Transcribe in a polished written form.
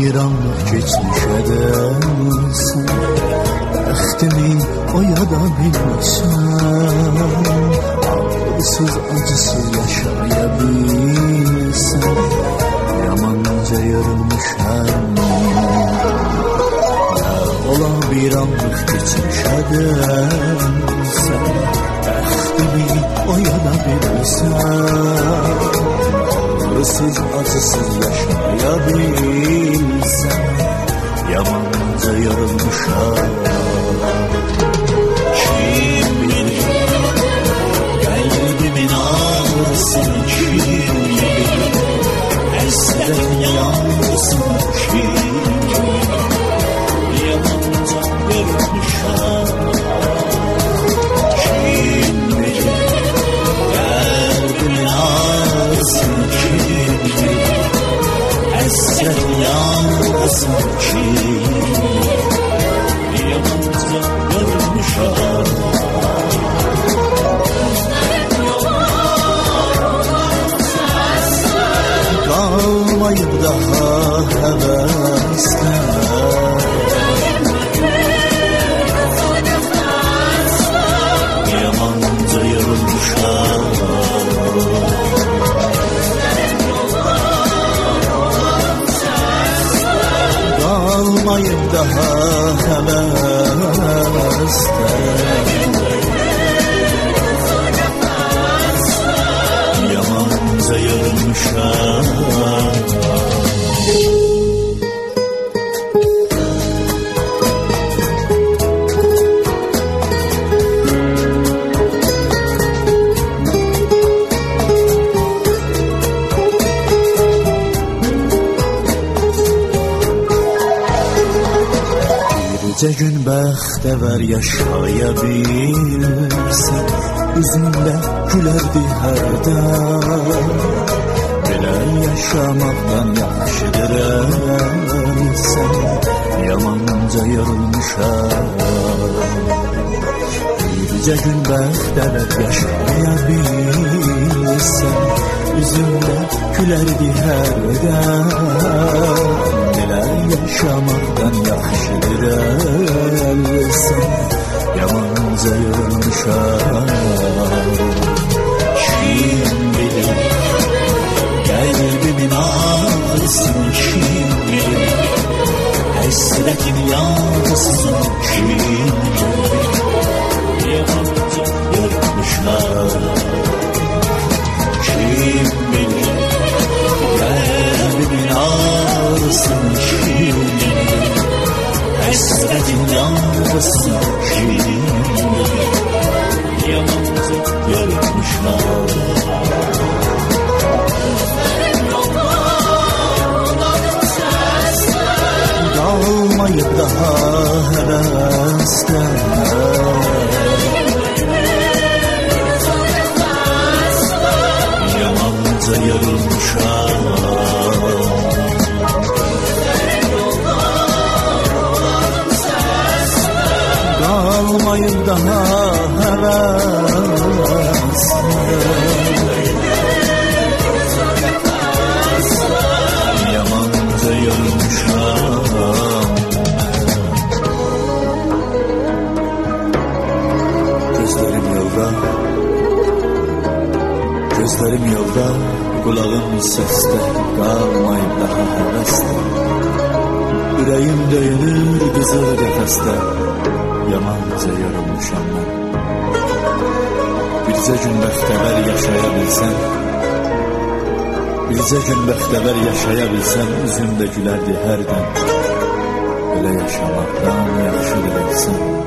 bir anlık geçmişe dönsün, bəxtimi oyada bilməsən, ağrısız acısız yaşayabilsən, yamanca yorulmuşam. Ola bir anlık geçmişe dönsün, bəxtimi oyada bilməsən, ağrısız acısız yaşayabilsən, yamanca yorulmuşam. Kim bilir kalbimin ağrısını, kim bilir hasretin yansın, kim bilir yamanca yorulmuşam. Kim bilir kalbimin ağrısını, kim bilir hasretin yansın, kim bilir yamanca yorulmuşam. Kalmayıp daha hevesler, yamanca yorulmuşam. Kalmayıp daha hevesler, yamanca yorulmuşam. Bircə gün bəxtəvər yaşayabilsən, üzündə gülərdi hərdən. Belə yaşamaqdan yaxşıdır ölsən, yamanca yorulmuşam. Bircə gün bəxtəvər yaşayabilsən, üzündə gülərdi hərdən. Belə yaşamaqdan yaxşıdır ölsən, yamanca yorulmuşam. Kim bilir kalbimin ağrısını, kim bilir hasretin yansın, kim bilir yamanca yorulmuşam. Kim bilir kalbimin ağrısını, kim bilir hasretin yansın, kim bilir yamanca yorulmuşam. Kalmayıp daha hevesler, yamanca yorulmuşam. Kalmayıp daha hevesler, yamanca yorulmuşam. Gözlerim yolda, gözlerim yolda, kulağım seste, kalmayıp daha hevesle. Yüreğim döyünür kızıl nefeste, yamanca yorulmuşam ben. Bircə gün bəxtəvər yaşayabilsən, bircə gün bəxtəvər yaşayabilsən, üzümdə gülərdi hərdən. Belə yaşamaqdan yaxşıdır ölsən.